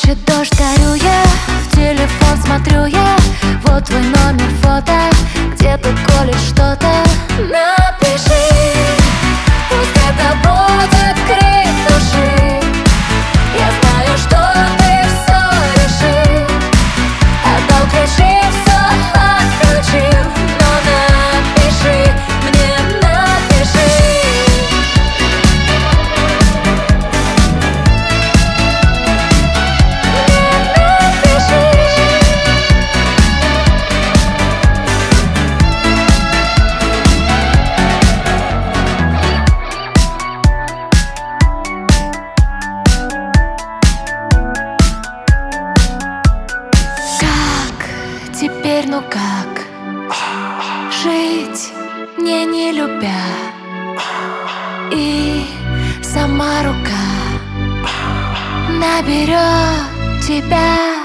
Мочит дождь, горю я, в телефон смотрю я. Вот твой номер, фото, где ты колешь что-то. Напиши, пусть это будет крик души. Я знаю, что ты все решил. Отдал ключи, все отключил. Но напиши, мне напиши. Теперь ну как жить, мне не любя, и сама рука наберет тебя.